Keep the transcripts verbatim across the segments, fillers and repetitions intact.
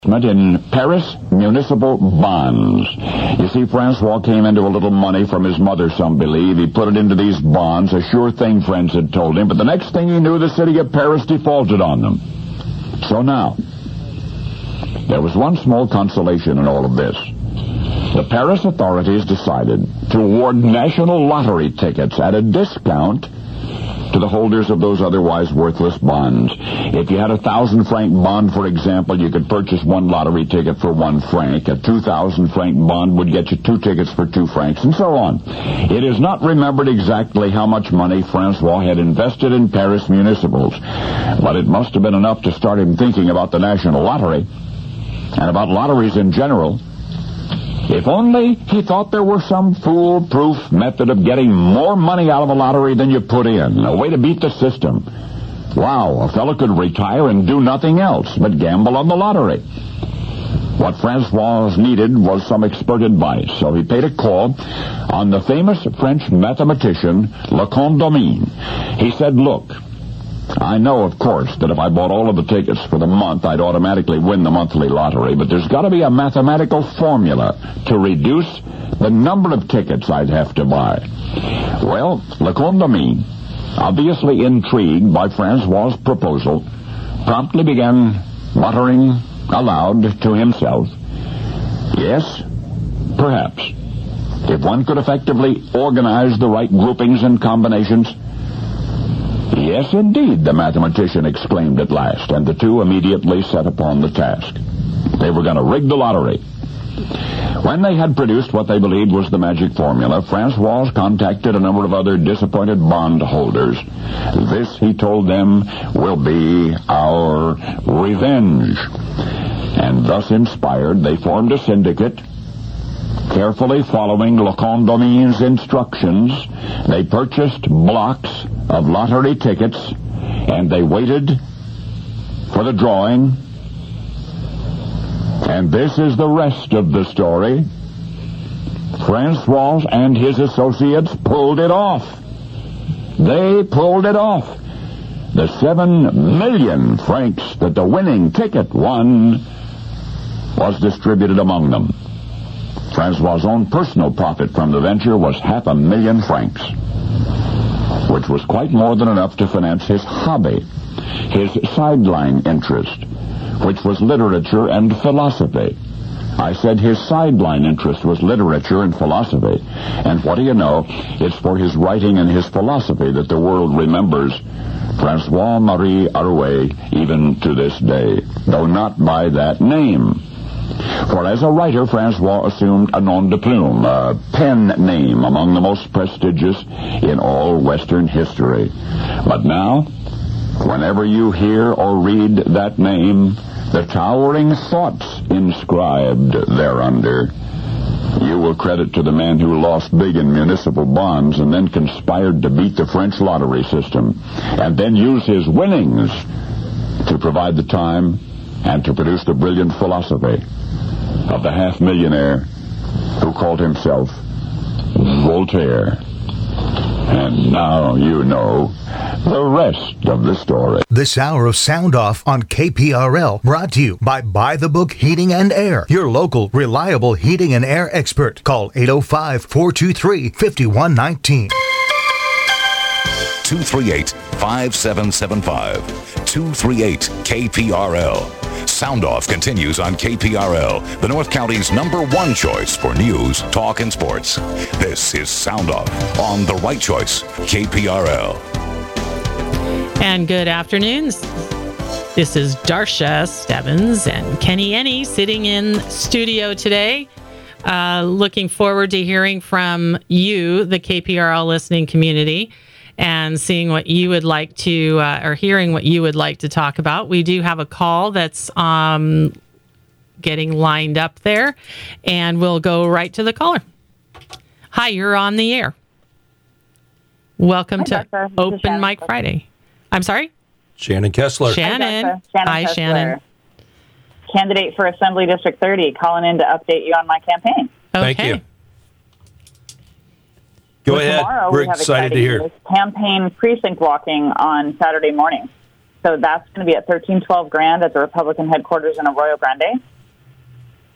In Paris municipal bonds. You see, Francois came into a little money from his mother, some believe. He put it into these bonds, a sure thing, friends had told him, but the next thing he knew, the city of Paris defaulted on them. So now, there was one small consolation in all of this. The Paris authorities decided to award national lottery tickets at a discount to the holders of those otherwise worthless bonds. If you had a thousand franc bond, for example, you could purchase one lottery ticket for one franc. A two thousand franc bond would get you two tickets for two francs, and so on. It is not remembered exactly how much money Francois had invested in Paris municipals, but it must have been enough to start him thinking about the national lottery and about lotteries in general. If only he thought there were some foolproof method of getting more money out of a lottery than you put in, a way to beat the system. Wow, a fellow could retire and do nothing else but gamble on the lottery. What Francois needed was some expert advice, so he paid a call on the famous French mathematician Le Condamine. He said, look, I know, of course, that if I bought all of the tickets for the month, I'd automatically win the monthly lottery, but there's got to be a mathematical formula to reduce the number of tickets I'd have to buy. Well, Le Condamine, obviously intrigued by Francois' proposal, promptly began muttering aloud to himself, yes, perhaps, if one could effectively organize the right groupings and combinations. Yes, indeed, the mathematician exclaimed at last, and the two immediately set upon the task. They were going to rig the lottery. When they had produced what they believed was the magic formula, Francois contacted a number of other disappointed bondholders. This, he told them, will be our revenge. And thus inspired, they formed a syndicate. Carefully following Le Condamine's instructions, they purchased blocks of lottery tickets, and they waited for the drawing. And this is the rest of the story. Francois and his associates pulled it off. They pulled it off. The seven million francs that the winning ticket won was distributed among them. Francois' own personal profit from the venture was half a million francs, which was quite more than enough to finance his hobby, his sideline interest, which was literature and philosophy. I said his sideline interest was literature and philosophy, and what do you know, it's for his writing and his philosophy that the world remembers Francois-Marie Arouet even to this day, though not by that name. For as a writer, Francois assumed a nom de plume, a pen name among the most prestigious in all Western history. But now, whenever you hear or read that name, the towering thoughts inscribed thereunder, you will credit to the man who lost big in municipal bonds and then conspired to beat the French lottery system, and then use his winnings to provide the time and to produce the brilliant philosophy of the half-millionaire who called himself Voltaire. And now you know the rest of the story. This hour of Sound Off on K P R L brought to you by Buy the Book Heating and Air, your local reliable heating and air expert. Call eight oh five, four two three, five one one nine. two three eight, five seven seven five. two three eight K P R L. Sound Off continues on K P R L, the North County's number one choice for news, talk, and sports. This is Sound Off on The Right Choice, K P R L. And good afternoon. This is Darsha Stebbins and Kenny Ennie sitting in studio today. Uh, looking forward to hearing from you, the K P R L listening community, and seeing what you would like to, uh, or hearing what you would like to talk about. We do have a call that's um, getting lined up there, and we'll go right to the caller. Hi, you're on the air. Welcome Hi, to Doctor. Open Mic Friday. I'm sorry? Shannon Kessler. Shannon. Hi, Shannon Hi, Kessler, Shannon. Candidate for Assembly District thirty, calling in to update you on my campaign. Okay. Thank you. Go Well, ahead. tomorrow We're we have excited to hear. news, campaign precinct walking on Saturday morning. So that's going to be at thirteen twelve Grand at the Republican headquarters in Arroyo Grande.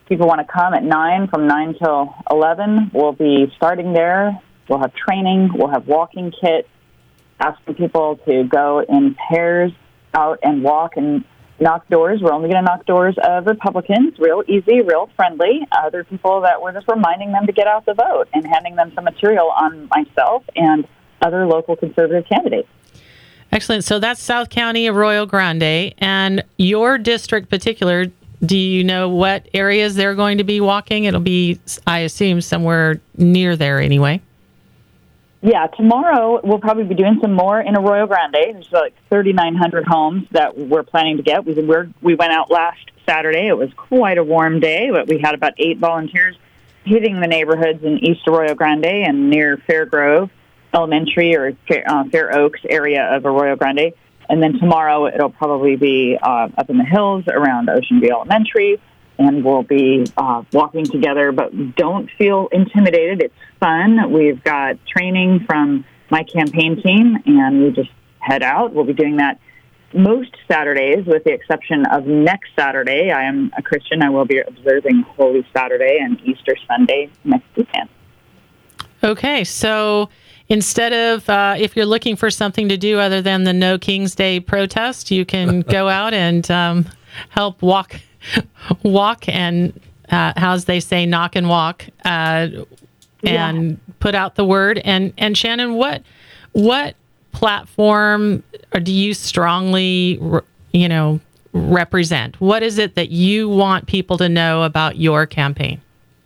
people want to come at nine, from nine till eleven. We'll be starting there. We'll have training. We'll have walking kits, asking people to go in pairs out and walk and knock doors. We're only going to knock doors of Republicans, real easy, real friendly. Other people that we're just reminding them to get out the vote and handing them some material on myself and other local conservative candidates. Excellent. So that's South County, Arroyo Grande, and your district particular. Do you know what areas they're going to be walking? It'll be, I assume, somewhere near there anyway. Yeah, tomorrow we'll probably be doing some more in Arroyo Grande. There's like thirty-nine hundred homes that we're planning to get. We we're, we went out last Saturday. It was quite a warm day, but we had about eight volunteers hitting the neighborhoods in East Arroyo Grande and near Fairgrove Elementary or Fair, uh, Fair Oaks area of Arroyo Grande. And then tomorrow it'll probably be uh, up in the hills around Ocean View Elementary, and we'll be uh, walking together. But don't feel intimidated. It's fun. We've got training from my campaign team, and we just head out. We'll be doing that most Saturdays, with the exception of next Saturday. I am a Christian. I will be observing Holy Saturday and Easter Sunday next weekend. Okay, so instead of, uh, if you're looking for something to do other than the No King's Day protest, you can go out and um, help walk, walk and, uh, as they say, knock and walk, uh, and yeah. put out the word. And, and Shannon, what what platform or do you strongly, you know, represent? What is it that you want people to know about your campaign?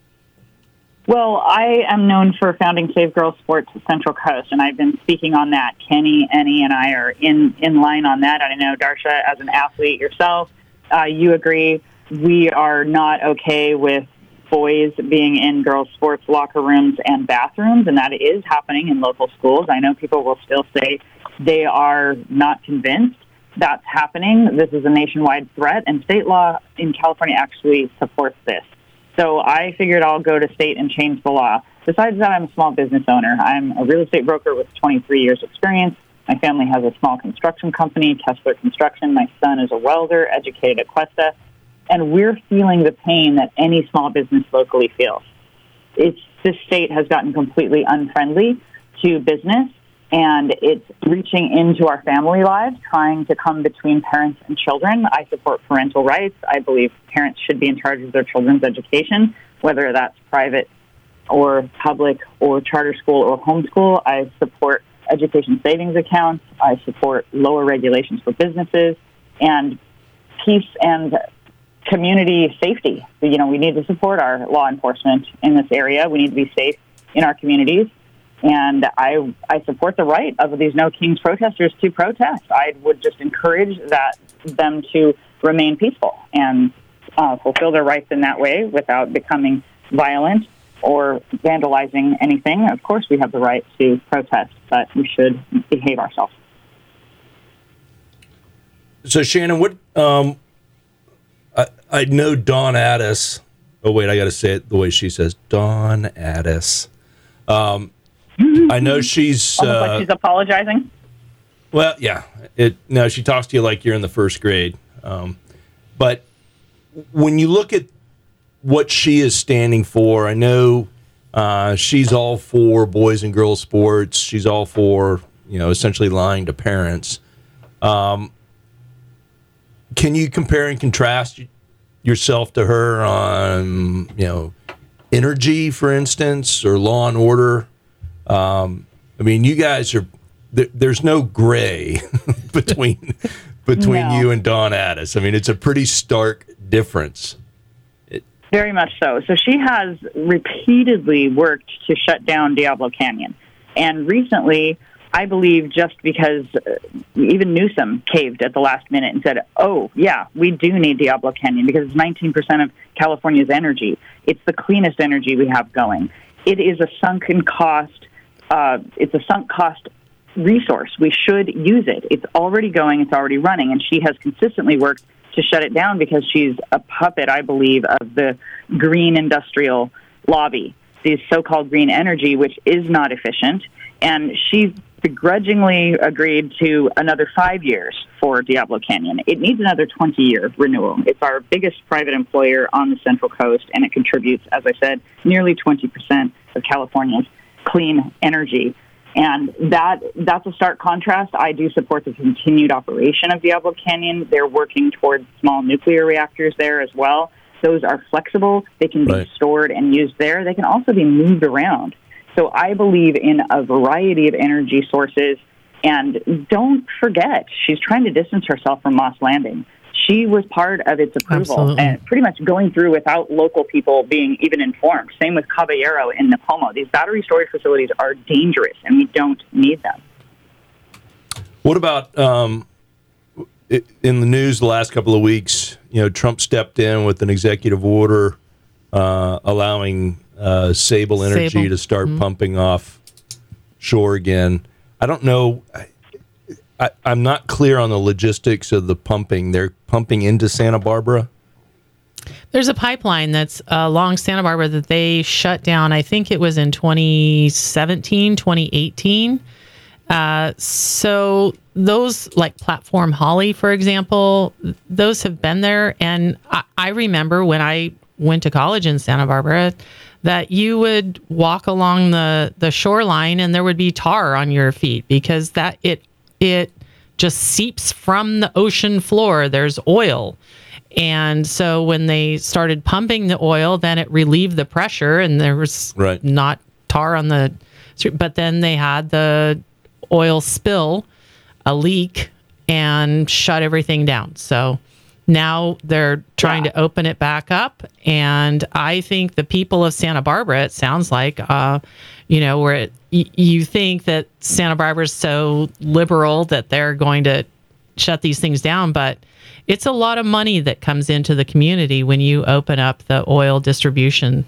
Well, I am known for founding Save Girls Sports Central Coast, and I've been speaking on that. Kenny, Ennie, and I are in, in line on that. I know, Darsha, as an athlete yourself, uh, you agree we are not okay with boys being in girls' sports locker rooms and bathrooms, and that is happening in local schools. I know people will still say they are not convinced that's happening. This is a nationwide threat, and state law in California actually supports this. So I figured I'll go to state and change the law. Besides that, I'm a small business owner. I'm a real estate broker with twenty-three years experience. My family has a small construction company, Kessler Construction. My son is a welder, educated at Cuesta. And we're feeling the pain that any small business locally feels. It's, this state has gotten completely unfriendly to business, and it's reaching into our family lives, trying to come between parents and children. I support parental rights. I believe parents should be in charge of their children's education, whether that's private or public or charter school or homeschool. I support education savings accounts. I support lower regulations for businesses and peace and community safety. You know, we need to support our law enforcement in this area. We need to be safe in our communities. And I I support the right of these No Kings protesters to protest. I would just encourage that them to remain peaceful and uh, fulfill their rights in that way without becoming violent or vandalizing anything. Of course, we have the right to protest, but we should behave ourselves. So, Shannon, what um, I, I know Dawn Addis. Oh, wait, I got to say it the way she says. Dawn Addis. Um, I know she's... Almost uh, like she's apologizing? Well, yeah. It, no, she talks to you like you're in the first grade. Um, but when you look at what she is standing for, I know uh, she's all for boys and girls sports. She's all for, you know, essentially lying to parents. Um, can you compare and contrast yourself to her on, you know, energy, for instance, or law and order? Um, I mean, you guys are, there, there's no gray between between no. you and Dawn Addis. I mean, it's a pretty stark difference. It, Very much so. So she has repeatedly worked to shut down Diablo Canyon. And recently, I believe just because uh, even Newsom caved at the last minute and said, oh, yeah, we do need Diablo Canyon because it's nineteen percent of California's energy. It's the cleanest energy we have going. It is a sunken cost. Uh, it's a sunk cost resource. We should use it. It's already going. It's already running. And she has consistently worked to shut it down because she's a puppet, I believe, of the green industrial lobby, the so-called green energy, which is not efficient. And she's begrudgingly agreed to another five years for Diablo Canyon. It needs another twenty-year renewal. It's our biggest private employer on the Central Coast, and it contributes, as I said, nearly twenty percent of California's clean energy. And that that's a stark contrast. I do support the continued operation of Diablo Canyon. They're working towards small nuclear reactors there as well. Those are flexible. They can be right. stored and used there. They can also be moved around. So I believe in a variety of energy sources. And don't forget, she's trying to distance herself from Moss Landing. She was part of its approval Absolutely. and pretty much going through without local people being even informed. Same with Caballero in Nipomo. These battery storage facilities are dangerous, and we don't need them. What about um, in the news the last couple of weeks? You know, Trump stepped in with an executive order uh, allowing uh, Sable Energy Sable. to start mm-hmm. pumping off shore again. I don't know. I, I'm not clear on the logistics of the pumping. They're pumping into Santa Barbara? There's a pipeline that's along Santa Barbara that they shut down. I think it was in twenty seventeen, twenty eighteen. Uh, so those, like Platform Holly, for example, those have been there. And I, I remember when I went to college in Santa Barbara that you would walk along the, the shoreline and there would be tar on your feet because that it it just seeps from the ocean floor. There's oil. And so when they started pumping the oil, then it relieved the pressure and there was right. not tar on the street. But then they had the oil spill, a leak, and shut everything down. So now they're trying yeah. to open it back up. And I think the people of Santa Barbara, it sounds like, uh, you know, where it, y- you think that Santa Barbara is so liberal that they're going to shut these things down. But it's a lot of money that comes into the community when you open up the oil distribution.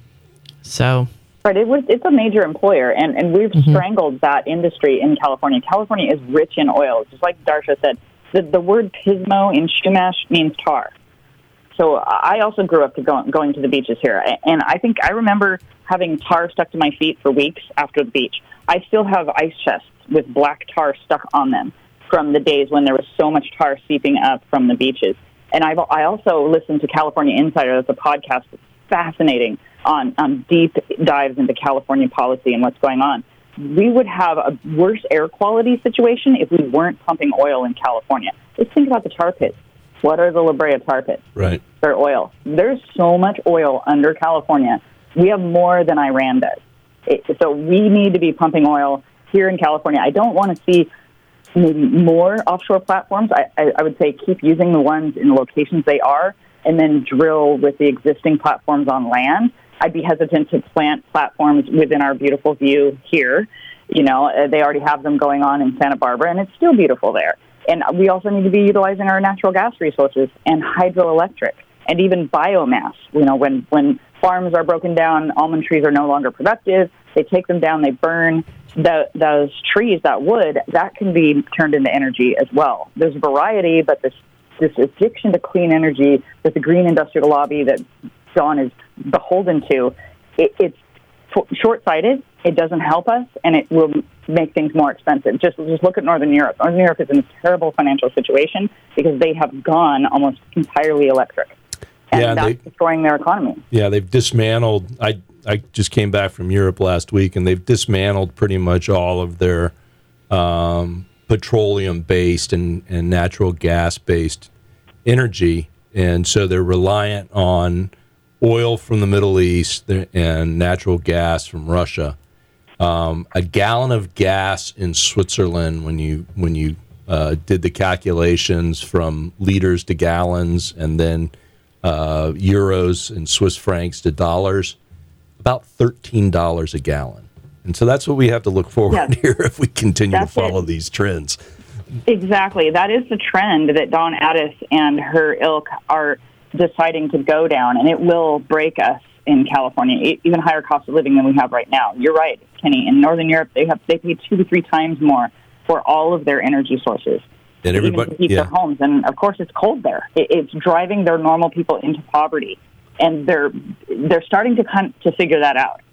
So... Right, it was, it's a major employer, and, and we've mm-hmm. strangled that industry in California. California is rich in oil. Just like Darsha said, the, the word pismo in Chumash means tar. So I also grew up to go, going to the beaches here, and I think I remember having tar stuck to my feet for weeks after the beach. I still have ice chests with black tar stuck on them from the days when there was so much tar seeping up from the beaches. And I've, I also listened to California Insider. That's a podcast that's fascinating on, on deep dives into California policy and what's going on. We would have a worse air quality situation if we weren't pumping oil in California. Let's think about the tar pits. What are the La Brea tar pits? Right. They're oil. There's so much oil under California. We have more than Iran does. It, so we need to be pumping oil here in California. I don't want to see maybe more offshore platforms. I, I, I would say keep using the ones in the locations they are and then drill with the existing platforms on land. I'd be hesitant to plant platforms within our beautiful view here. You know, uh, they already have them going on in Santa Barbara, and it's still beautiful there. And we also need to be utilizing our natural gas resources and hydroelectric and even biomass. You know, when, when farms are broken down, almond trees are no longer productive, they take them down, they burn the, those trees, that wood, that can be turned into energy as well. There's variety, but this, this addiction to clean energy with the green industrial lobby that Dawn is beholden to, it, it's f- short-sighted, it doesn't help us, and it will make things more expensive. Just just look at Northern Europe. Northern Europe is in a terrible financial situation because they have gone almost entirely electric, and yeah, that's they, destroying their economy. Yeah, they've dismantled. I I just came back from Europe last week, and they've dismantled pretty much all of their um, petroleum-based and, and natural gas-based energy, and so they're reliant on oil from the Middle East and natural gas from Russia. Um, a gallon of gas in Switzerland, when you when you uh, did the calculations from liters to gallons and then uh, euros and Swiss francs to dollars, about thirteen dollars a gallon. And so that's what we have to look forward yes. here if we continue that's to follow it. these trends. Exactly. That is the trend that Dawn Addis and her ilk are deciding to go down, and it will break us in California, even higher cost of living than we have right now. You're right, Kenny. In Northern Europe, they have they pay two to three times more for all of their energy sources, and everybody even to keep yeah. their homes. And of course, it's cold there. It, it's driving their normal people into poverty, and they're they're starting to come to figure that out.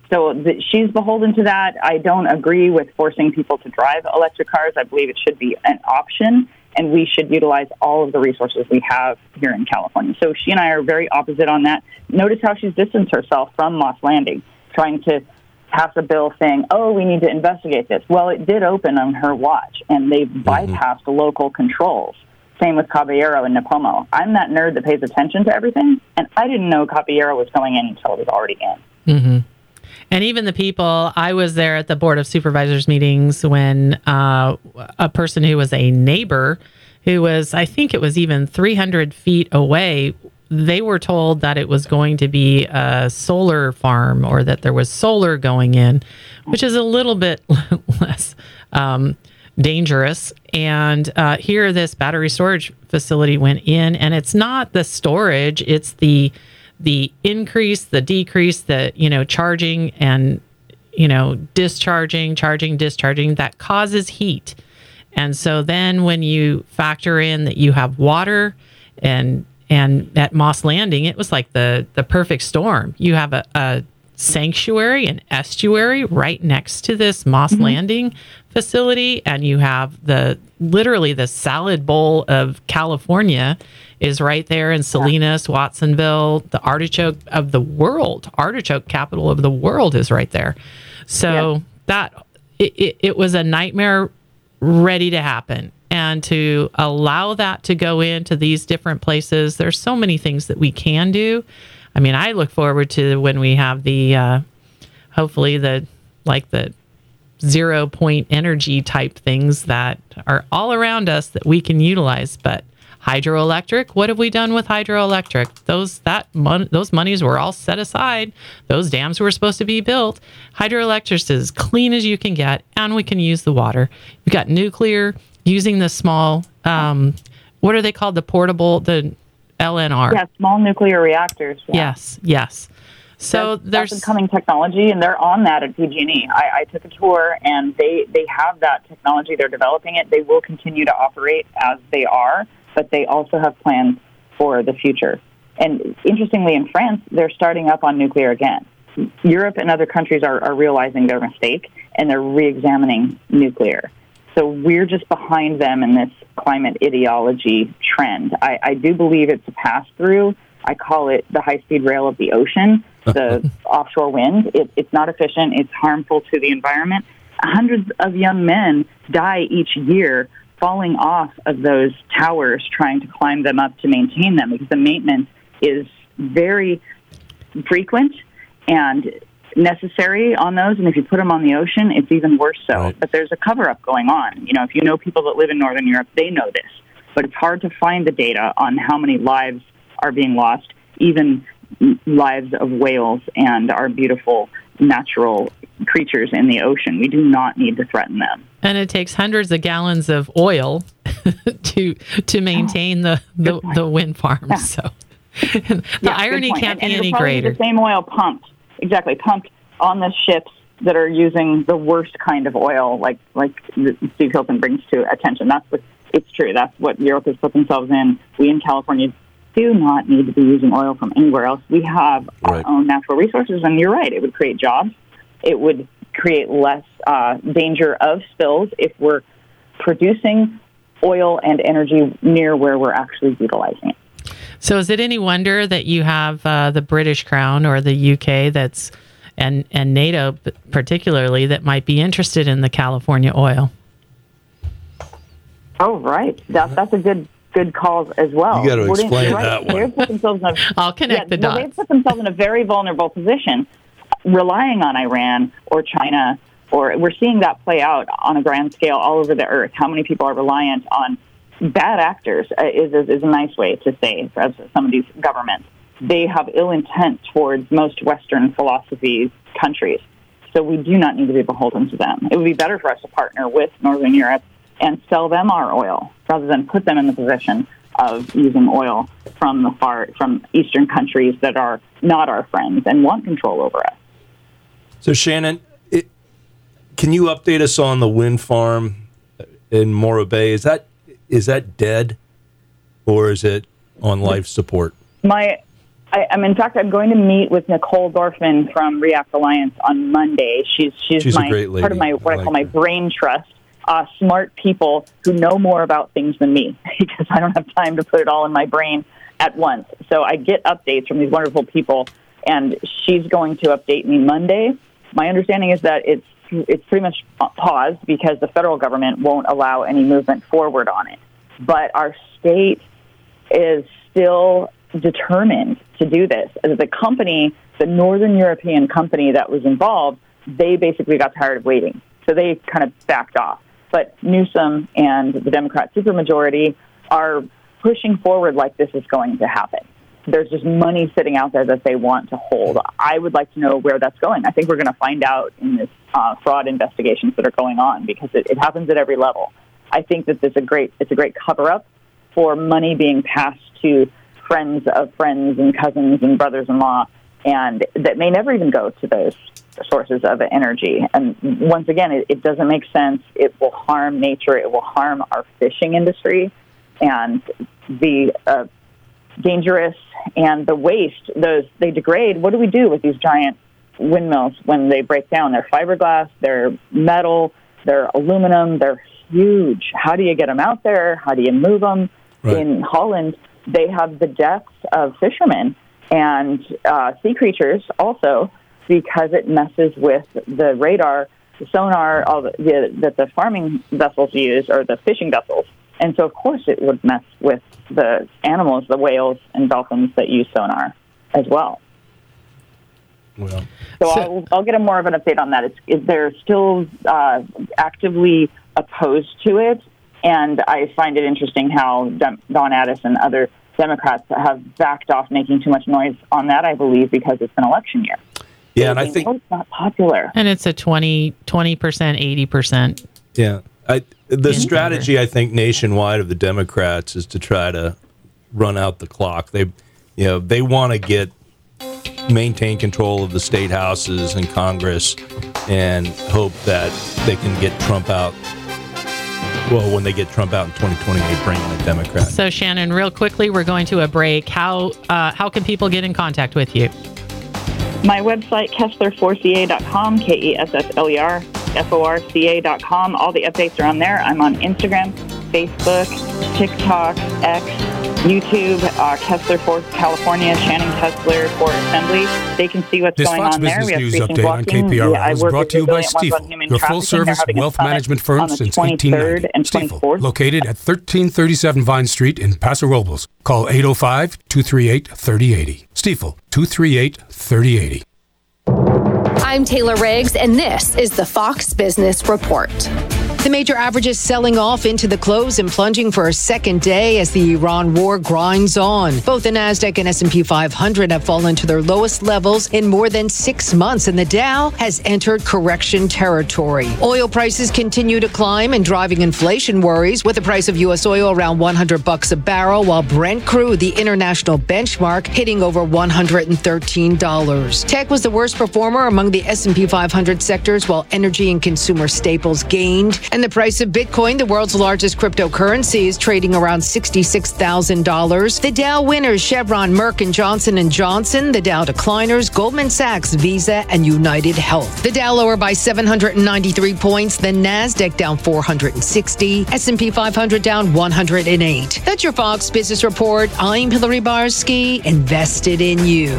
So the, she's beholden to that. I don't agree with forcing people to drive electric cars. I believe it should be an option, and we should utilize all of the resources we have here in California. So she and I are very opposite on that. Notice how she's distanced herself from Moss Landing, trying to pass a bill saying, oh, we need to investigate this. Well, it did open on her watch, and they mm-hmm. bypassed local controls. Same with Caballero and Nipomo. I'm that nerd that pays attention to everything, and I didn't know Caballero was going in until it was already in. Mm-hmm. And even the people, I was there at the Board of Supervisors meetings when uh, a person who was a neighbor, who was, I think it was even three hundred feet away, they were told that it was going to be a solar farm or that there was solar going in, which is a little bit less um, dangerous. And uh, here, this battery storage facility went in, and it's not the storage, it's the the increase, the decrease, the, you know, charging and, you know, discharging, charging, discharging, that causes heat. And so then when you factor in that you have water and and at Moss Landing, it was like the, the perfect storm. You have a, a sanctuary, an estuary right next to this Moss mm-hmm. Landing facility, and you have the literally the salad bowl of California is right there in Salinas, yeah. Watsonville. The artichoke of the world, artichoke capital of the world is right there. So yeah. that it, it, it was a nightmare ready to happen. And to allow that to go into these different places, there's so many things that we can do. I mean, I look forward to when we have the, uh, hopefully the, like the zero point energy type things that are all around us that we can utilize. But hydroelectric, what have we done with hydroelectric? Those that mon- those monies were all set aside. Those dams were supposed to be built. Hydroelectric is as clean as you can get, and we can use the water. We've got nuclear, using the small, um, what are they called? The portable, the L N R. Yeah, small nuclear reactors. Yeah. Yes, yes. So that's, there's that's incoming technology, and they're on that at P G and E. I, I took a tour, and they, they have that technology. They're developing it. They will continue to operate as they are, but they also have plans for the future. And interestingly, in France, they're starting up on nuclear again. Europe and other countries are, are realizing their mistake, and they're re-examining nuclear. So we're just behind them in this climate ideology trend. I, I do believe it's a pass-through. I call it the high-speed rail of the ocean, the offshore wind. It, it's not efficient. It's harmful to the environment. Hundreds of young men die each year falling off of those towers trying to climb them up to maintain them because the maintenance is very frequent and necessary on those, and if you put them on the ocean, it's even worse so. Right. But there's a cover-up going on. You know, if you know people that live in Northern Europe, they know this. But it's hard to find the data on how many lives are being lost, even lives of whales and our beautiful natural creatures in the ocean. We do not need to threaten them. And it takes hundreds of gallons of oil to to maintain the, the, the wind farms. Yeah. So the yeah, irony can't and, be and any greater. The same oil pumped. Exactly, pumped on the ships that are using the worst kind of oil, like like Steve Hilton brings to attention. That's what it's true. That's what Europe has put themselves in. We in California do not need to be using oil from anywhere else. We have right. our own natural resources, and you're right. It would create jobs. It would create less uh, danger of spills if we're producing oil and energy near where we're actually utilizing it. So is it any wonder that you have uh, the British Crown or the U K that's and and NATO particularly that might be interested in the California oil? Oh, right. That, that's a good good call as well. You got to explain right. that one. They've put themselves in a, I'll connect yeah, the dots. Well, they've put themselves in a very vulnerable position, relying on Iran or China, or we're seeing that play out on a grand scale all over the earth. How many people are reliant on bad actors uh, is, is is a nice way to say as some of these governments. They have ill intent towards most Western philosophy countries. So we do not need to be beholden to them. It would be better for us to partner with Northern Europe and sell them our oil rather than put them in the position of using oil from the far from Eastern countries that are not our friends and want control over us. So Shannon, it, can you update us on the wind farm in Morro Bay? Is that Is that dead, or is it on life support? My, I, I'm in fact, I'm going to meet with Nicole Dorfman from React Alliance on Monday. She's she's, She's a my great lady. part of my what I I, call like my her. brain trust. Uh, smart people who know more about things than me because I don't have time to put it all in my brain at once. So I get updates from these wonderful people, and she's going to update me Monday. My understanding is that it's it's pretty much paused because the federal government won't allow any movement forward on it. But our state is still determined to do this. The company, the Northern European company that was involved, they basically got tired of waiting. So they kind of backed off. But Newsom and the Democrat supermajority are pushing forward like this is going to happen. There's just money sitting out there that they want to hold. I would like to know where that's going. I think we're going to find out in this uh, fraud investigations that are going on because it, it happens at every level. I think that there's a great it's a great cover-up for money being passed to friends of friends and cousins and brothers-in-law, and that may never even go to those sources of energy. And once again, it, it doesn't make sense. It will harm nature. It will harm our fishing industry and be uh, dangerous. And the waste, those they degrade. What do we do with these giant windmills when they break down? They're fiberglass, they're metal, they're aluminum, they're huge. How do you get them out there? How do you move them? Right. In Holland, they have the deaths of fishermen and uh, sea creatures also, because it messes with the radar, the sonar, all the, the, that the farming vessels use, or the fishing vessels. And so, of course, it would mess with the animals, the whales and dolphins that use sonar as well. Well, so I'll, I'll get a more of an update on that. It's, it, they're still uh, actively opposed to it, and I find it interesting how Dem- Don Addis and other Democrats have backed off making too much noise on that, I believe, because it's an election year. Yeah, and I think it's not popular. And it's a twenty percent, eighty percent. Yeah. I, the strategy, I think, nationwide of the Democrats is to try to run out the clock. They, you know, they want to get maintain control of the state houses and Congress and hope that they can get Trump out. Well, when they get Trump out in twenty twenty, they bring in a Democrat. So, Shannon, real quickly, we're going to a break. How uh, how can people get in contact with you? My website, Kessler four C A dot com, K E S S L E R F O R C A dot com. All the updates are on there. I'm on Instagram, Facebook, TikTok, X, YouTube, uh, Kessler for California, Shannon Kessler for Assembly. They can see what's this going Fox on there. Business We have News precinct update blocking. on K P R L Yeah, is brought to you by Stifel, your full-service wealth management firm since eighteen ninety. Stifel, located at thirteen thirty-seven Vine Street in Paso Robles. Call eight oh five, two three eight, three oh eight oh. Stifel, two three eight, three oh eight oh. I'm Taylor Riggs, and this is the Fox Business Report. The major averages selling off into the close and plunging for a second day as the Iran war grinds on. Both the Nasdaq and S and P five hundred have fallen to their lowest levels in more than six months, and the Dow has entered correction territory. Oil prices continue to climb and driving inflation worries, with the price of U S oil around one hundred bucks a barrel, while Brent crude, the international benchmark, hitting over one hundred thirteen dollars. Tech was the worst performer among the S and P five hundred sectors, while energy and consumer staples gained. And the price of Bitcoin, the world's largest cryptocurrency, is trading around sixty-six thousand dollars. The Dow winners, Chevron, Merck, and Johnson and Johnson. The Dow decliners, Goldman Sachs, Visa, and United Health. The Dow lower by seven hundred ninety-three points. The Nasdaq down four hundred sixty. S and P five hundred down one hundred eight. That's your Fox Business Report. I'm Hillary Barsky, invested in you.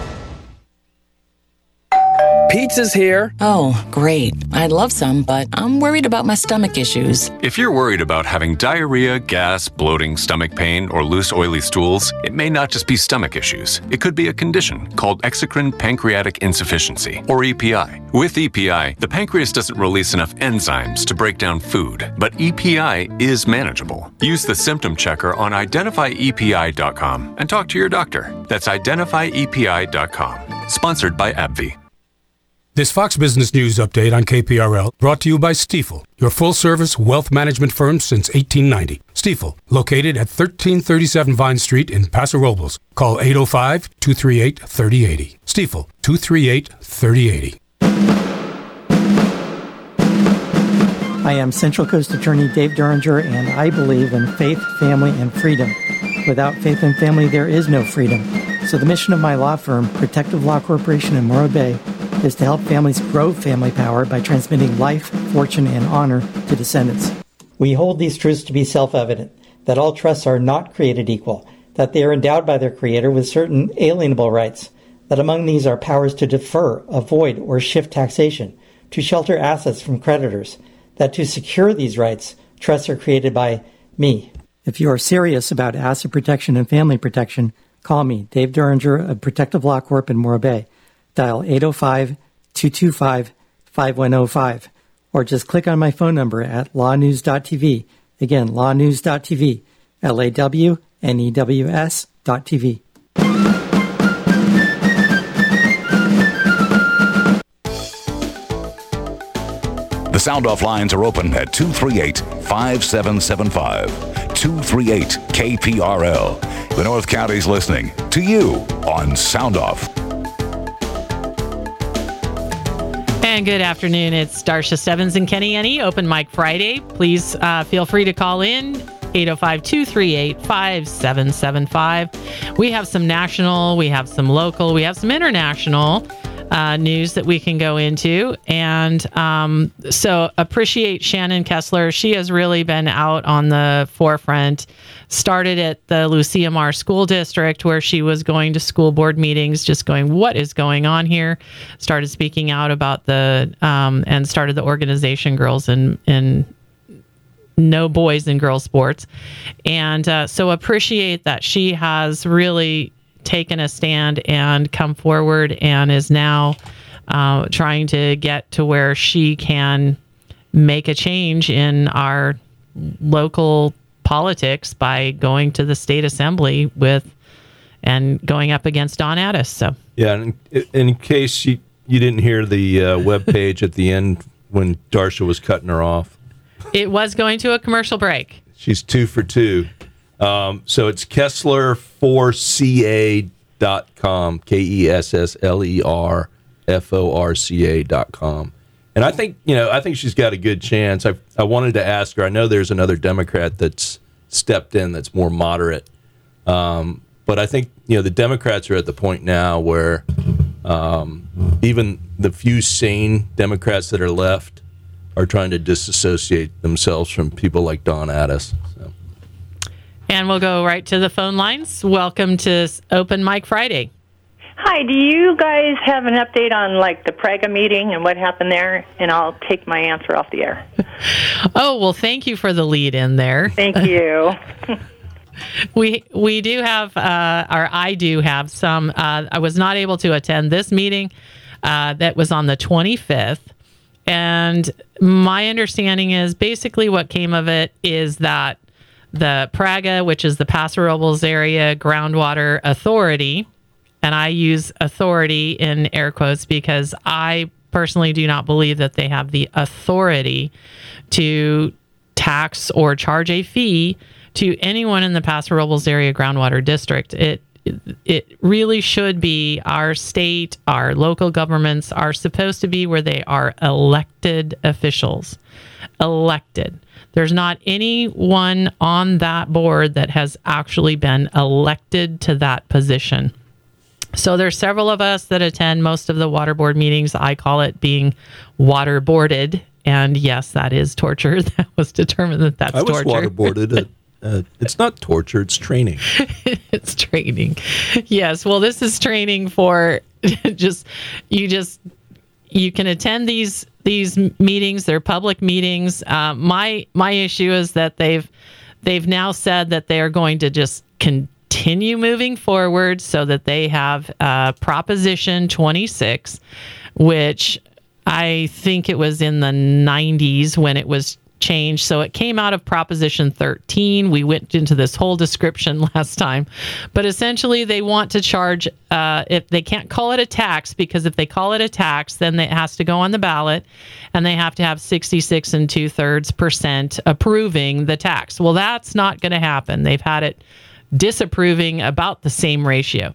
Pizza's here. Oh, great. I'd love some, but I'm worried about my stomach issues. If you're worried about having diarrhea, gas, bloating, stomach pain, or loose, oily stools, it may not just be stomach issues. It could be a condition called exocrine pancreatic insufficiency, or E P I. With E P I, the pancreas doesn't release enough enzymes to break down food, but E P I is manageable. Use the symptom checker on identify E P I dot com and talk to your doctor. That's identify E P I dot com. Sponsored by AbbVie. This Fox Business News update on K P R L brought to you by Stifel, your full-service wealth management firm since eighteen ninety. Stifel, located at thirteen thirty-seven Vine Street in Paso Robles. Call eight oh five, two three eight, three oh eight oh. Stifel, two three eight, three oh eight oh. I am Central Coast Attorney Dave Duringer, and I believe in faith, family, and freedom. Without faith and family, there is no freedom. So the mission of my law firm, Protective Law Corporation in Morro Bay, is to help families grow family power by transmitting life, fortune, and honor to descendants. We hold these truths to be self-evident, that all trusts are not created equal, that they are endowed by their creator with certain alienable rights, that among these are powers to defer, avoid, or shift taxation, to shelter assets from creditors, that to secure these rights, trusts are created by me. If you are serious about asset protection and family protection, call me, Dave Duringer of Protective Law Corp in Morro Bay. Dial eight oh five, two two five, five one oh five, or just click on my phone number at lawnews dot t v. Again, lawnews dot t v, L A W N E W S dot T V. The Sound Off lines are open at two three eight, five seven seven five. two three eight K P R L. The North County's listening to you on Sound Off. And good afternoon. It's Darsha Stebbins and Kenny Ennie, Open Mic Friday. Please uh, feel free to call in, eight oh five, two three eight, five seven seven five. We have some national, we have some local, we have some international uh, news that we can go into. And um, so appreciate Shannon Kessler. She has really been out on the forefront. Started at the Lucia Mar School District, where she was going to school board meetings, just going, what is going on here? Started speaking out about the, um, and started the organization Girls in, in No Boys and Girls Sports. And uh, so appreciate that she has really taken a stand and come forward and is now uh, trying to get to where she can make a change in our local politics by going to the state assembly with and going up against Don Addis. So yeah, and in, in case you, you didn't hear the uh, webpage at the end when Darsha was cutting her off, it was going to a commercial break. She's two for two. Um, so it's Kessler four C A dot com, K E S S L E R F O R C A dot com. And I think, you know, I think she's got a good chance. I I wanted to ask her. I know there's another Democrat that's stepped in that's more moderate. Um, but I think, you know, the Democrats are at the point now where um, even the few sane Democrats that are left are trying to disassociate themselves from people like Don Addis. So. And we'll go right to the phone lines. Welcome to Open Mic Friday. Hi, do you guys have an update on, like, the Praga meeting and what happened there? And I'll take my answer off the air. Oh, well, thank you for the lead in there. Thank you. we we do have, uh, or I do have some, uh, I was not able to attend this meeting uh, that was on the twenty-fifth. And my understanding is basically what came of it is that the Praga, which is the Paso Robles Area Groundwater Authority, and I use authority in air quotes because I personally do not believe that they have the authority to tax or charge a fee to anyone in the Paso Robles Area Groundwater District. It it really should be our state, our local governments are supposed to be where they are elected officials. Elected. There's not anyone on that board that has actually been elected to that position. So there's several of us that attend most of the water board meetings. I call it being waterboarded. And yes, that is torture. That was determined that that's I was torture. waterboarded. At, uh, it's not torture, it's training. It's training. Yes. Well, this is training for just, you just, you can attend these these meetings. They're public meetings. Uh, my my issue is that they've they've now said that they are going to just continue moving forward so that they have uh, Proposition twenty-six, which I think it was in the nineties when it was changed. So it came out of Proposition thirteen. We went into this whole description last time. But essentially, they want to charge, uh, if they can't call it a tax, because if they call it a tax, then it has to go on the ballot, and they have to have sixty-six and two-thirds percent approving the tax. Well, that's not going to happen. They've had it disapproving about the same ratio.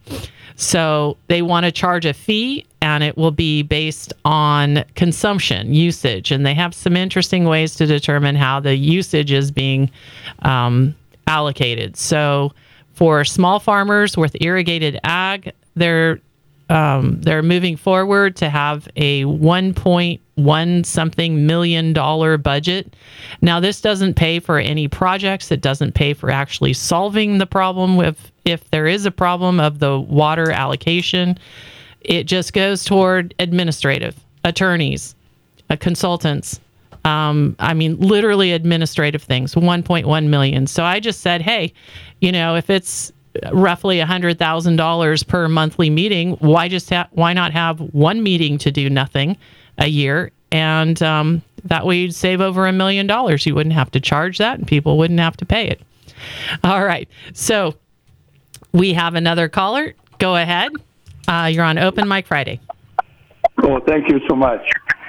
So they want to charge a fee, and it will be based on consumption, usage. And they have some interesting ways to determine how the usage is being um, allocated. So For small farmers with irrigated ag, they're um, they're moving forward to have a one point one something million dollar budget. Now, this doesn't pay for any projects. It doesn't pay for actually solving the problem with, if there is a problem of the water allocation. It just goes toward administrative, attorneys, uh, consultants. Um, I mean, literally administrative things, one point one million. So I just said, hey, you know, if it's roughly one hundred thousand dollars per monthly meeting, why just ha- why not have one meeting to do nothing a year? And um, that way you'd save over a million dollars. You wouldn't have to charge that and people wouldn't have to pay it. All right. So we have another caller. Go ahead. Uh, you're on Open Mic Friday. Oh, thank you so much.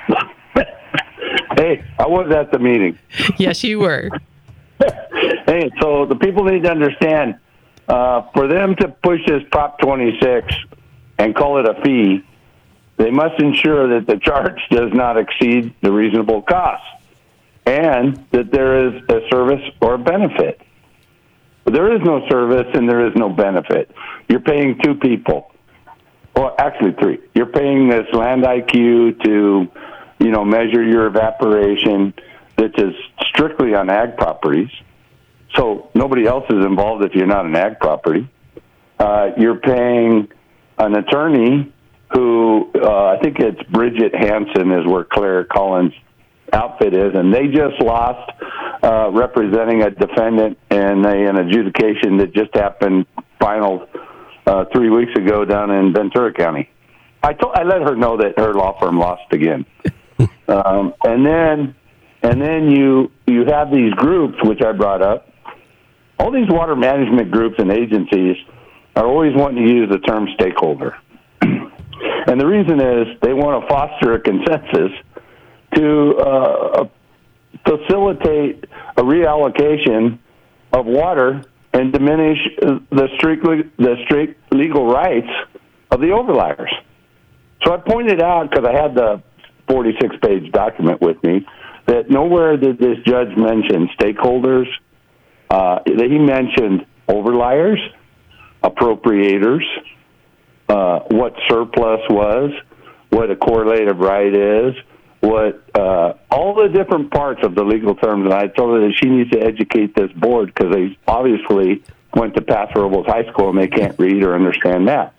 Hey, I was at the meeting. Yes, you were. Hey, so the people need to understand, uh, for them to push this Prop twenty-six and call it a fee, they must ensure that the charge does not exceed the reasonable cost and that there is a service or benefit. There is no service and there is no benefit. You're paying two people. Well, actually three. You're paying this Land I Q to, you know, measure your evaporation, that is strictly on ag properties. So nobody else is involved if you're not an ag property. Uh, you're paying an attorney who, uh, I think it's Bridget Hansen is where Claire Collins' outfit is, and they just lost uh, representing a defendant in a, an adjudication that just happened final uh, three weeks ago down in Ventura County. I told, I let her know that her law firm lost again. um, and then and then you you have these groups, which I brought up. All these water management groups and agencies are always wanting to use the term stakeholder. And the reason is they want to foster a consensus to uh, facilitate a reallocation of water and diminish the strict, the strict legal rights of the overliers. So I pointed out, because I had the forty-six page document with me, that nowhere did this judge mention stakeholders. Uh, he mentioned overliers, appropriators, uh, what surplus was, what a correlative right is, what uh, all the different parts of the legal terms. And I told her that she needs to educate this board because they obviously went to Paso Robles High School and they can't read or understand that.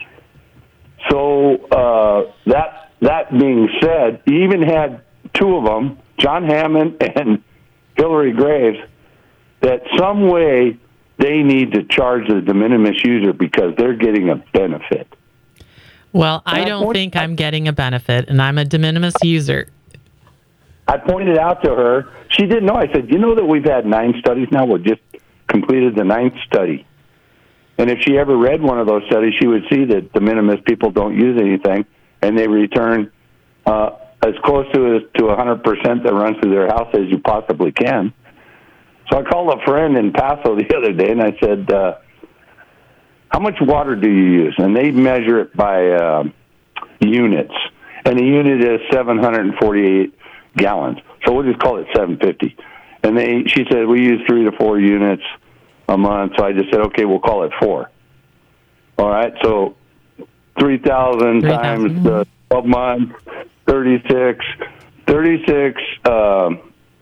So uh, that that being said, you even had two of them, John Hammond and Hillary Graves, that some way they need to charge the de minimis user because they're getting a benefit. Well, I don't think I'm getting a benefit, and I'm a de minimis user. I pointed out to her. She didn't know. I said, you know that we've had nine studies now? We just completed the ninth study. And if she ever read one of those studies, she would see that de minimis people don't use anything, and they return uh, as close to to one hundred percent that runs through their house as you possibly can. So I called a friend in Paso the other day, and I said, uh, how much water do you use? And they measure it by uh, units. And a unit is seven hundred forty-eight gallons. So we'll just call it seven hundred fifty. And they, she said, we use three to four units a month. So I just said, okay, we'll call it four. All right, so three thousand times the twelve months, thirty-six, thirty-six uh,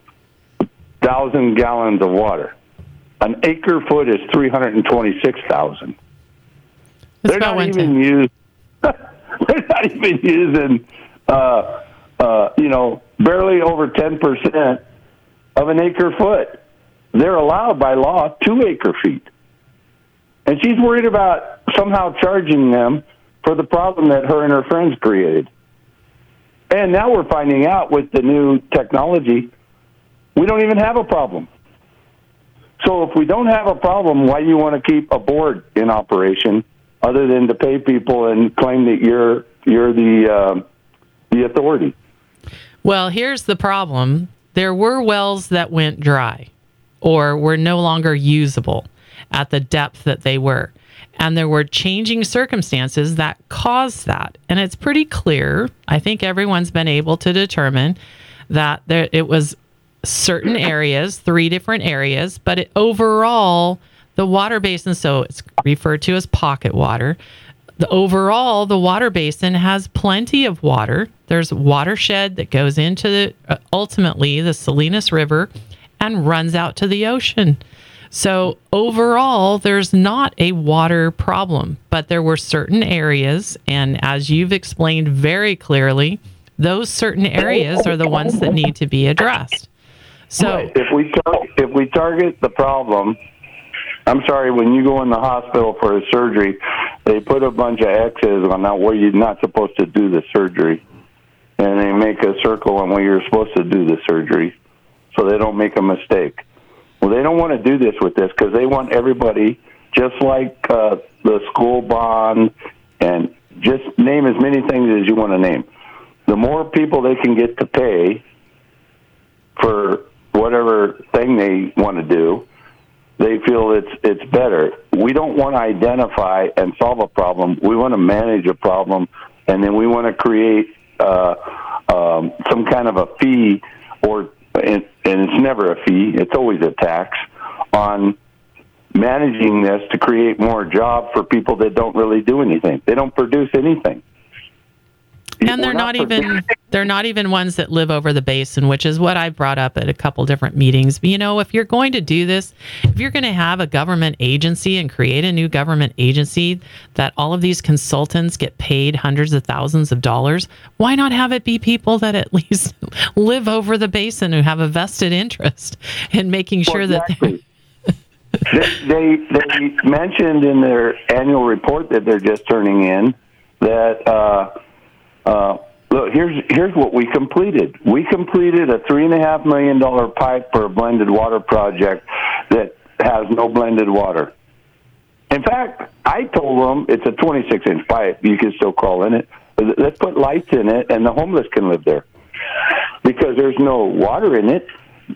thousand gallons of water. An acre foot is three hundred twenty-six thousand. They're not even used. They're not even using, uh, uh, you know, barely over ten percent of an acre foot. They're allowed by law two acre feet, and she's worried about somehow charging them for the problem that her and her friends created. And now we're finding out with the new technology, we don't even have a problem. So if we don't have a problem, why do you want to keep a board in operation other than to pay people and claim that you're you're the uh, the authority? Well, here's the problem. There were wells that went dry or were no longer usable at the depth that they were. And there were changing circumstances that caused that. And it's pretty clear. I think everyone's been able to determine that there, it was certain areas, three different areas, but it, overall, the water basin, so it's referred to as pocket water. The overall, the water basin has plenty of water. There's watershed that goes into the, uh, ultimately the Salinas River and runs out to the ocean. So overall, there's not a water problem, but there were certain areas, and as you've explained very clearly, those certain areas are the ones that need to be addressed. So right. if we tar- if we target the problem, I'm sorry, when you go in the hospital for a surgery, they put a bunch of X's on that where you're not supposed to do the surgery, and they make a circle on where you're supposed to do the surgery, so they don't make a mistake. Well, they don't want to do this with this because they want everybody, just like uh, the school bond, and just name as many things as you want to name. The more people they can get to pay for whatever thing they want to do, they feel it's it's better. We don't want to identify and solve a problem. We want to manage a problem, and then we want to create uh, um, some kind of a fee, or and, and it's never a fee. It's always a tax on managing this to create more jobs for people that don't really do anything. They don't produce anything. And they're not, not even they're not even ones that live over the basin, which is what I brought up at a couple different meetings. You know, if you're going to do this, if you're going to have a government agency and create a new government agency that all of these consultants get paid hundreds of thousands of dollars, why not have it be people that at least live over the basin who have a vested interest in making sure well, exactly. that they, they they mentioned in their annual report that they're just turning in that. Uh, Uh, look, here's here's what we completed. We completed a three and a half million dollar pipe for a blended water project that has no blended water. In fact, I told them it's a twenty-six inch pipe. You can still crawl in it. Let's put lights in it, and the homeless can live there because there's no water in it.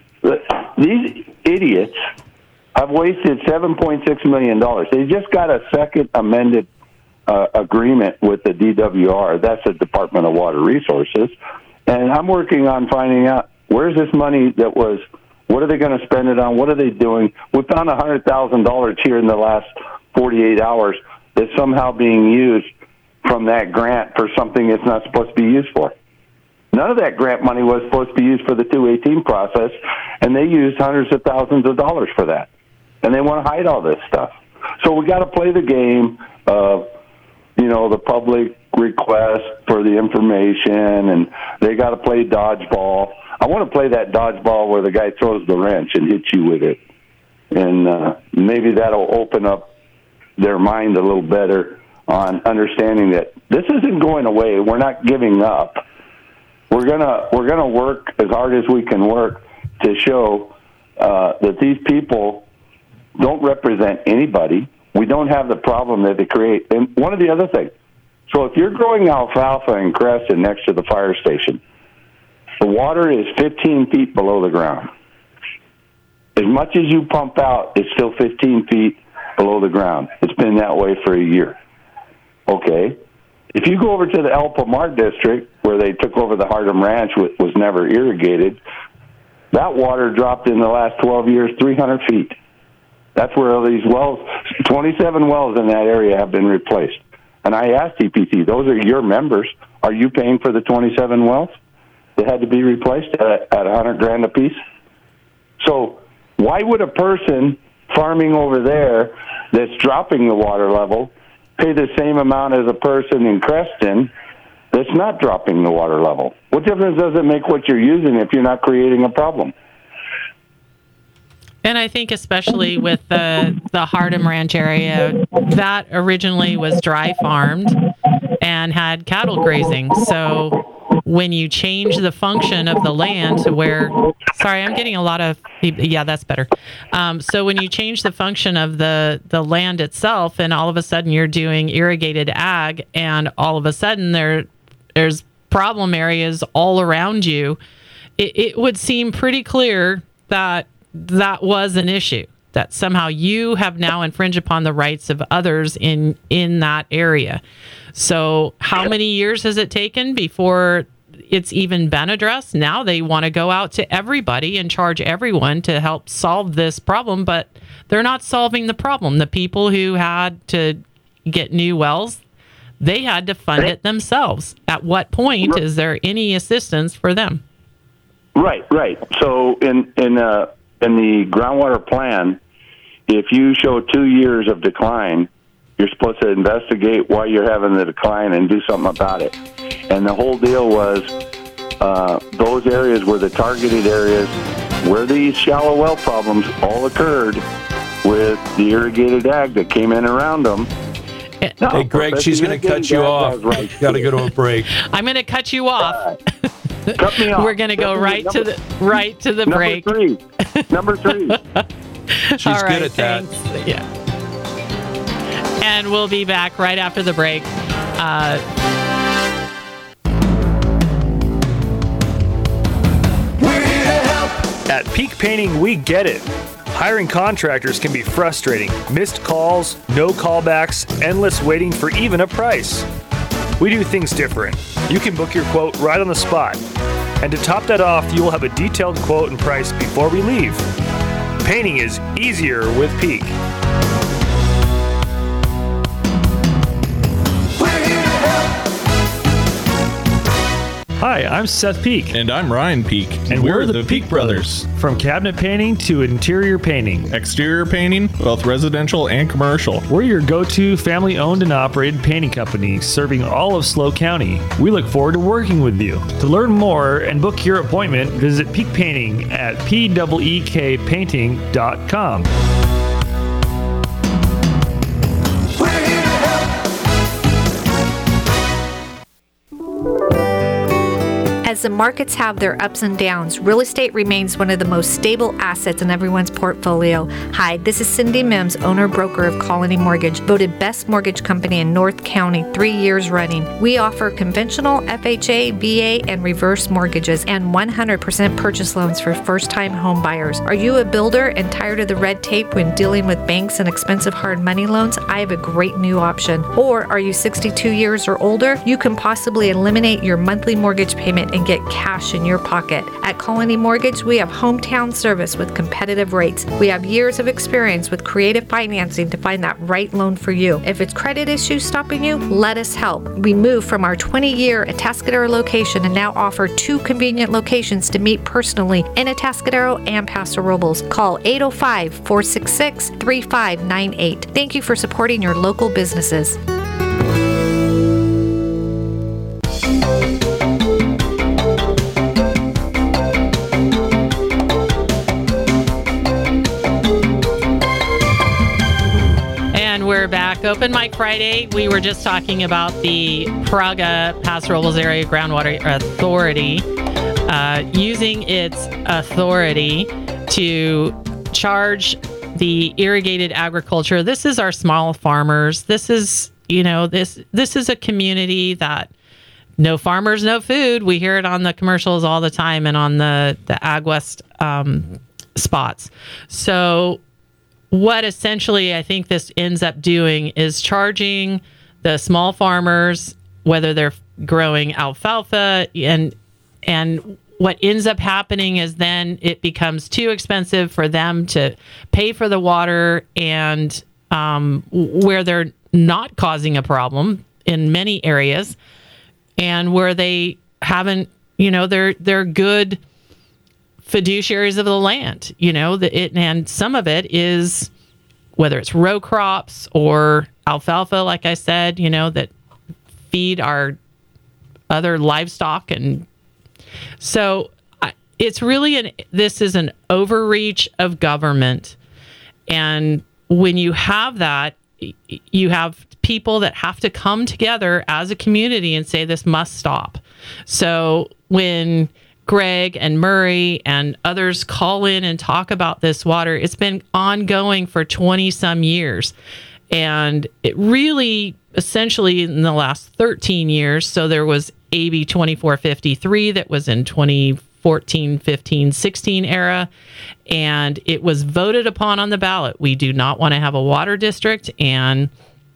These idiots have wasted seven point six million dollars. They just got a second amended Uh, agreement with the D W R. That's the Department of Water Resources. And I'm working on finding out where's this money that was, what are they going to spend it on? What are they doing? We found one hundred thousand dollars here in the last forty-eight hours that's somehow being used from that grant for something it's not supposed to be used for. None of that grant money was supposed to be used for the two eighteen process, and they used hundreds of thousands of dollars for that. And they want to hide all this stuff. So we got to play the game of, you know, the public request for the information, and they got to play dodgeball. I want to play that dodgeball where the guy throws the wrench and hits you with it. And uh, maybe that'll open up their mind a little better on understanding that this isn't going away. We're not giving up. We're gonna we're gonna work as hard as we can work to show uh, that these people don't represent anybody. We don't have the problem that they create. And one of the other things, so if you're growing alfalfa in Creston next to the fire station, the water is fifteen feet below the ground. As much as you pump out, it's still fifteen feet below the ground. It's been that way for a year. Okay. If you go over to the El Pomar district, where they took over the Hardham Ranch, which was never irrigated, that water dropped in the last twelve years three hundred feet. That's where all these wells, twenty-seven wells in that area have been replaced. And I asked E P C, those are your members. Are you paying for the twenty-seven wells that had to be replaced at, at one hundred grand apiece? So why would a person farming over there that's dropping the water level pay the same amount as a person in Creston that's not dropping the water level? What difference does it make what you're using if you're not creating a problem? And I think especially with the, the Hardham Ranch area, that originally was dry farmed and had cattle grazing. So when you change the function of the land to where, sorry, I'm getting a lot of, yeah, that's better. Um, so when you change the function of the, the land itself, and all of a sudden you're doing irrigated ag, and all of a sudden there there's problem areas all around you, it, it would seem pretty clear that that was an issue, that somehow you have now infringed upon the rights of others in in that area. So how many years has it taken before it's even been addressed. Now they want to go out to everybody and charge everyone to help solve this problem, but they're not solving the problem. The people who had to get new wells, they had to fund it themselves. At what point is there any assistance for them? Right, right. So in in uh, in the groundwater plan, if you show two years of decline, you're supposed to investigate why you're having the decline and do something about it. And the whole deal was uh, those areas were the targeted areas where these shallow well problems all occurred with the irrigated ag that came in around them. No, hey, Greg, she's going to cut you off. Right. Got to go to a break. I'm going to cut you off. Uh, cut me off. We're going to go right number, to the right to the number break. Three. Number three. She's All right, good at thanks. that. Yeah. And we'll be back right after the break. Uh, We're here to help. At Peak Painting, we get it. Hiring contractors can be frustrating. Missed calls, no callbacks, endless waiting for even a price. We do things different. You can book your quote right on the spot. And to top that off, you will have a detailed quote and price before we leave. Painting is easier with Peak. Hi, I'm Seth Peak. And I'm Ryan Peak. And we're, we're the, the Peak, Peak brothers. brothers. From cabinet painting to interior painting. Exterior painting, both residential and commercial. We're your go-to family-owned and operated painting company serving all of SLO County. We look forward to working with you. To learn more and book your appointment, visit Peak Painting at P E E K painting dot com. As the markets have their ups and downs, real estate remains one of the most stable assets in everyone's portfolio. Hi, this is Cindy Mims, owner-broker of Colony Mortgage, voted best mortgage company in North County three years running. We offer conventional F H A, V A, and reverse mortgages and one hundred percent purchase loans for first-time home buyers. Are you a builder and tired of the red tape when dealing with banks and expensive hard money loans? I have a great new option. Or are you sixty-two years or older? You can possibly eliminate your monthly mortgage payment and get cash in your pocket. At Colony Mortgage, we have hometown service with competitive rates. We have years of experience with creative financing to find that right loan for you. If it's credit issues stopping you, let us help. We moved from our twenty-year Atascadero location and now offer two convenient locations to meet personally in Atascadero and Paso Robles. Call eight oh five, four six six, three five nine eight. Thank you for supporting your local businesses. We're back. Open Mic Friday. We were just talking about the Praga Paso Robles Area Groundwater Authority uh, using its authority to charge the irrigated agriculture. This is our small farmers. This is, you know, this this is a community that no farmers, no food. We hear it on the commercials all the time and on the, the AgWest um, spots. So what essentially I think this ends up doing is charging the small farmers, whether they're growing alfalfa, and and what ends up happening is then it becomes too expensive for them to pay for the water, and um, where they're not causing a problem in many areas, and where they haven't, you know, they're they're good fiduciaries of the land, you know, the, it, and some of it is whether it's row crops or alfalfa, like I said, you know, that feed our other livestock. And so it's really an, this is an overreach of government. And when you have that, you have people that have to come together as a community and say, this must stop. So when Greg and Murray and others call in and talk about this water, it's been ongoing for twenty some years. And it really, essentially in the last thirteen years, so there was A B twenty-four fifty-three that was in twenty fourteen, fifteen, sixteen era, and it was voted upon on the ballot. We do not want to have a water district, and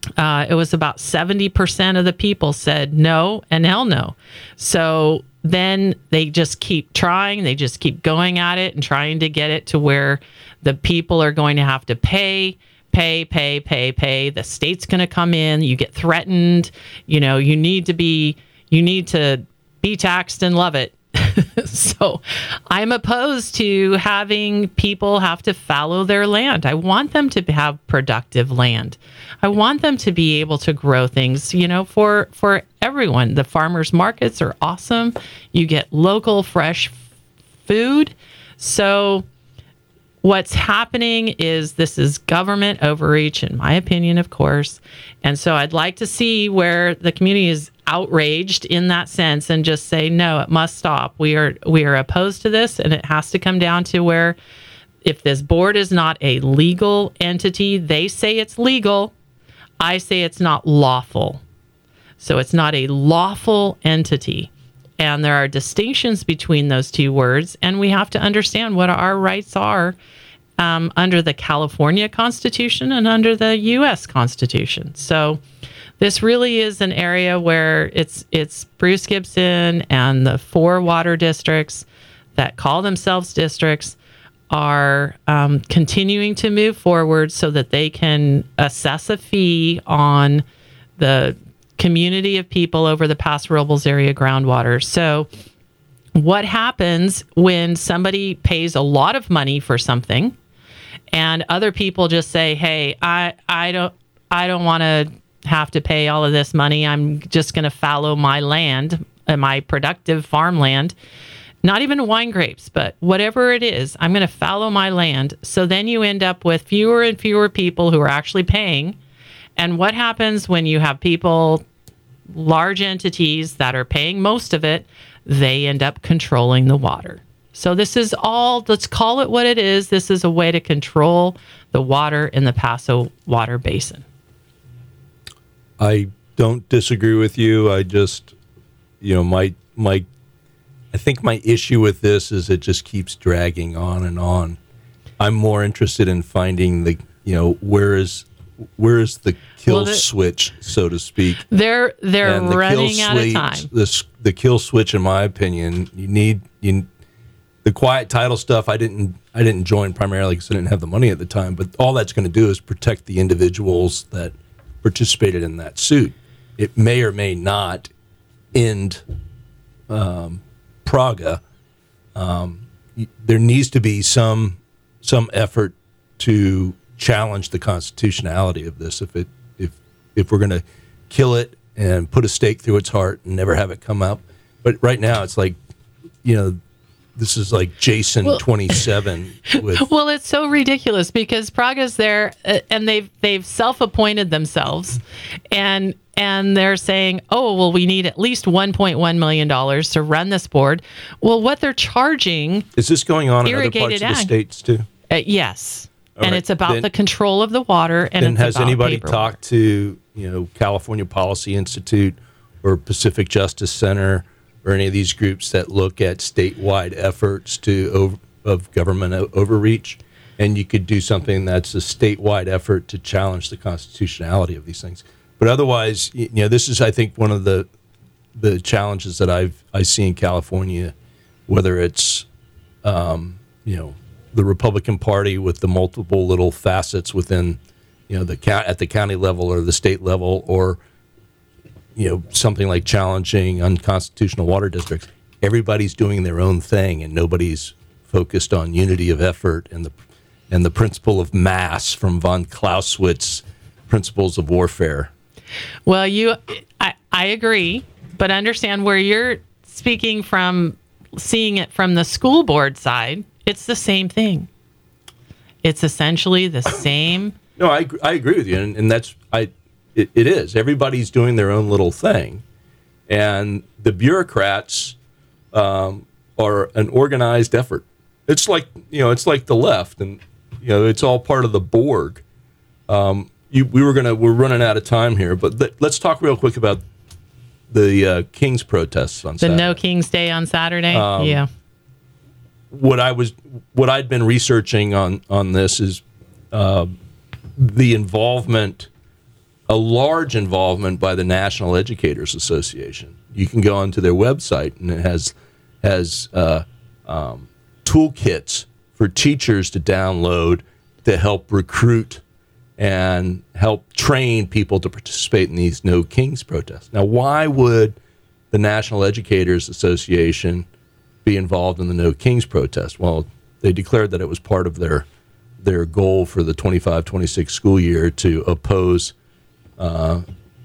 uh, it was about seventy percent of the people said no and hell no. So then they just keep trying. They just keep going at it and trying to get it to where the people are going to have to pay, pay, pay, pay, pay. The state's going to come in. You get threatened. You know, you need to be, you need to be taxed and love it. So I'm opposed to having people have to fallow their land. I want them to have productive land. I want them to be able to grow things, you know, for, for everyone. The farmers markets are awesome. You get local, fresh food. So what's happening is this is government overreach, in my opinion, of course. And so I'd like to see where the community is outraged in that sense and just say, no, it must stop. We are we are opposed to this, and it has to come down to where if this board is not a legal entity, they say it's legal, I say it's not lawful. So it's not a lawful entity. And there are distinctions between those two words, and we have to understand what our rights are um, under the California Constitution and under the U S Constitution. So this really is an area where it's it's Bruce Gibson and the four water districts that call themselves districts are um, continuing to move forward so that they can assess a fee on the community of people over the Paso Robles area groundwater. So what happens when somebody pays a lot of money for something and other people just say, hey, I, I don't I don't want to have to pay all of this money. I'm just going to fallow my land, uh, my productive farmland, not even wine grapes, but whatever it is, I'm going to fallow my land. So then you end up with fewer and fewer people who are actually paying. And what happens when you have people, large entities that are paying most of it, they end up controlling the water. So this is all, let's call it what it is. This is a way to control the water in the Paso Water Basin. I don't disagree with you. I just, you know, my my, I think my issue with this is it just keeps dragging on and on. I'm more interested in finding the, you know, where is where is the kill well, the, switch, so to speak. They're they're and the running out switch, of time. This the kill switch, in my opinion, you need you. The quiet title stuff, I didn't I didn't join primarily because I didn't have the money at the time. But all that's going to do is protect the individuals that participated in that suit. It may or may not end um, Praga. Um, there needs to be some some effort to challenge the constitutionality of this. If it if if we're going to kill it and put a stake through its heart and never have it come up, but right now it's like, you know. This is like Jason well, twenty-seven. With well, it's so ridiculous because Praga's there, uh, and they've they've self-appointed themselves, and and they're saying, oh, well, we need at least one point one million dollars to run this board. Well, what they're charging is this going on in other parts of the states too? Uh, yes, All and right. it's about then, the control of the water. And then it's has about anybody paperwork. talked to you know California Policy Institute or Pacific Justice Center? Or any of these groups that look at statewide efforts to over, of government overreach, and you could do something that's a statewide effort to challenge the constitutionality of these things. But otherwise, you know, this is, I think, one of the the challenges that I've I see in California, whether it's um, you know the Republican Party with the multiple little facets within you know the at the county level or the state level, or you know, something like challenging unconstitutional water districts. Everybody's doing their own thing, and nobody's focused on unity of effort and the and the principle of mass from von Clausewitz's Principles of Warfare. Well, you, I, I agree, but understand where you're speaking from, seeing it from the school board side. It's the same thing. It's essentially the same. No, I I agree with you, and, and that's I. It, it is. Everybody's doing their own little thing. And the bureaucrats um, are an organized effort. It's like, you know, it's like the left, and, you know, it's all part of the Borg. Um, you, we were going to, we're running out of time here, but th- let's talk real quick about the uh, King's protests on the Saturday. No King's Day on Saturday. Um, yeah. What I was, what I'd been researching on, on this is uh, the involvement a large involvement by the National Educators Association. You can go onto their website, and it has has uh, um, toolkits for teachers to download to help recruit and help train people to participate in these No Kings protests. Now, why would the National Educators Association be involved in the No Kings protest? Well, they declared that it was part of their their goal for the twenty-five twenty-six school year to oppose uh,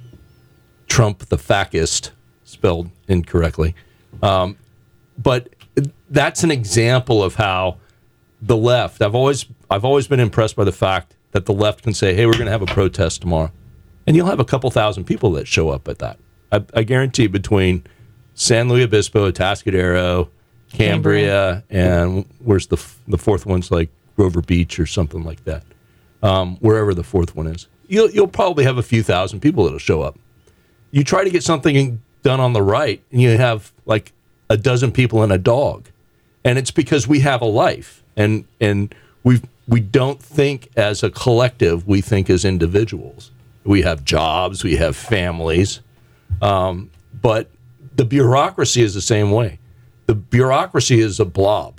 Trump the fascist, spelled incorrectly. Um, but that's an example of how the left, I've always I've always been impressed by the fact that the left can say, hey, we're going to have a protest tomorrow. And you'll have a couple thousand people that show up at that. I, I guarantee between San Luis Obispo, Atascadero, Cambria, and where's the the fourth one's like Grover Beach or something like that, um, wherever the fourth one is. You'll, you'll probably have a few thousand people that'll show up. You try to get something done on the right, and you have like a dozen people and a dog. And it's because we have a life, and and we we don't think as a collective, we think as individuals. We have jobs, we have families, um, but the bureaucracy is the same way. The bureaucracy is a blob,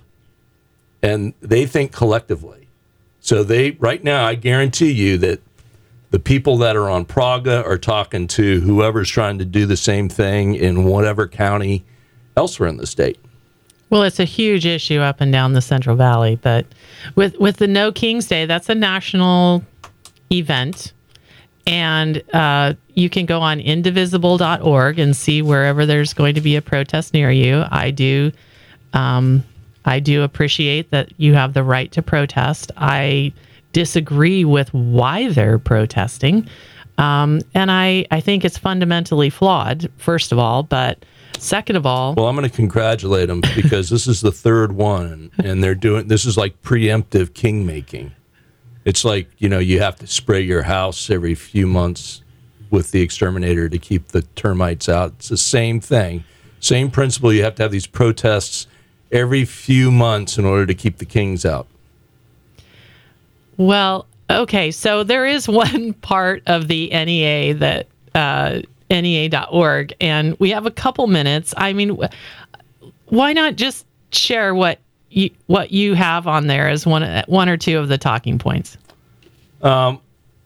and they think collectively. So they, right now, I guarantee you that the people that are on Praga are talking to whoever's trying to do the same thing in whatever county elsewhere in the state. Well, it's a huge issue up and down the Central Valley, but with with the No Kings Day, that's a national event, and uh, you can go on indivisible dot org and see wherever there's going to be a protest near you. I do, um, I do appreciate that you have the right to protest. I disagree with why they're protesting, um, and I I think it's fundamentally flawed. First of all, but second of all, well, I'm going to congratulate them because this is the third one, and they're doing this is like preemptive king making. It's like, you know, you have to spray your house every few months with the exterminator to keep the termites out. It's the same thing, same principle. You have to have these protests every few months in order to keep the kings out. Well, okay, so there is one part of the N E A that. Uh, N E A dot org, and we have a couple minutes. I mean, why not just share what you what you have on there as one one or two of the talking points? Um,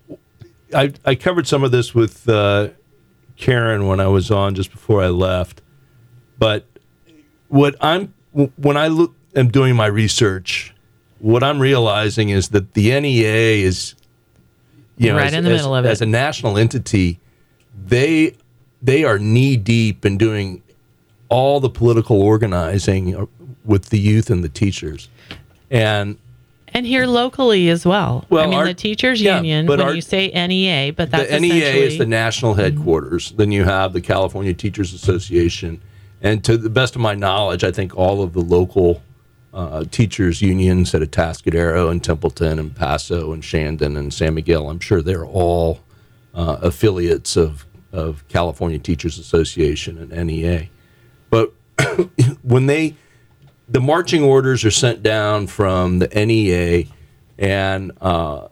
I I covered some of this with uh, Karen when I was on just before I left, but what I'm when I look am doing my research, what I'm realizing is that the N E A is, you know, right as, in the as, middle of it as a national entity. They they are knee deep in doing all the political organizing with the youth and the teachers, and and here locally as well. Well, I mean, our, the teachers yeah, union. But when our, you say N E A, but that's the N E A essentially... is the national headquarters. Mm-hmm. Then you have the California Teachers Association, and to the best of my knowledge, I think all of the local uh, teachers unions at Atascadero and Templeton and Paso and Shandon and San Miguel. I'm sure they're all uh, affiliates of. of California Teachers Association and N E A. But when they, the marching orders are sent down from the N E A, and uh,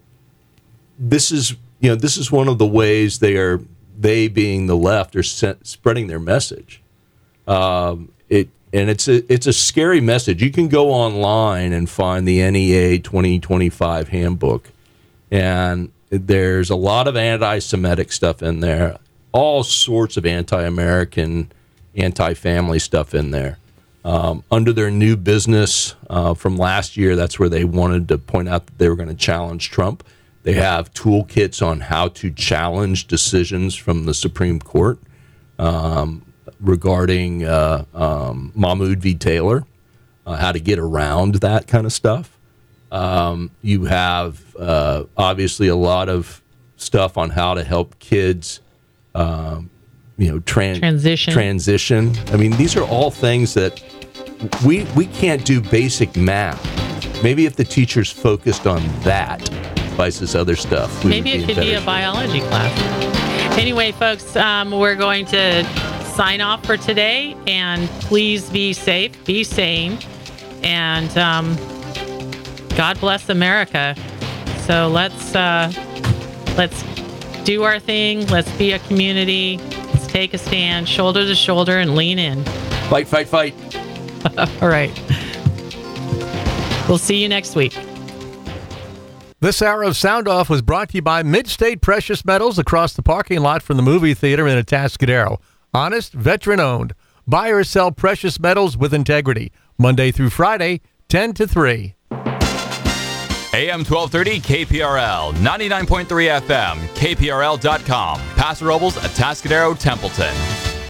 this is, you know, this is one of the ways they are, they being the left, are sent, spreading their message. Um, it and it's a it's a scary message. You can go online and find the N E A twenty twenty-five handbook, and there's a lot of anti-Semitic stuff in there, all sorts of anti-American, anti-family stuff in there. Um, under their new business uh, from last year, that's where they wanted to point out that they were going to challenge Trump. They have toolkits on how to challenge decisions from the Supreme Court um, regarding uh, um, Mahmoud v. Taylor, uh, how to get around that kind of stuff. Um, you have uh, obviously a lot of stuff on how to help kids, um, you know, tran- transition. Transition. I mean, these are all things that we we can't do basic math. Maybe if the teachers focused on that, versus other stuff, maybe it could be a biology class. Anyway, folks, um, we're going to sign off for today, and please be safe, be sane, and. Um, God bless America. So let's uh, let's do our thing. Let's be a community. Let's take a stand, shoulder to shoulder, and lean in. Fight, fight, fight. All right. We'll see you next week. This hour of Sound Off was brought to you by Mid-State Precious Metals across the parking lot from the movie theater in Atascadero. Honest, veteran-owned. Buy or sell precious metals with integrity. Monday through Friday, ten to three. A M twelve thirty K P R L, ninety-nine point three F M, K P R L dot com. Paso Robles, Atascadero, Templeton.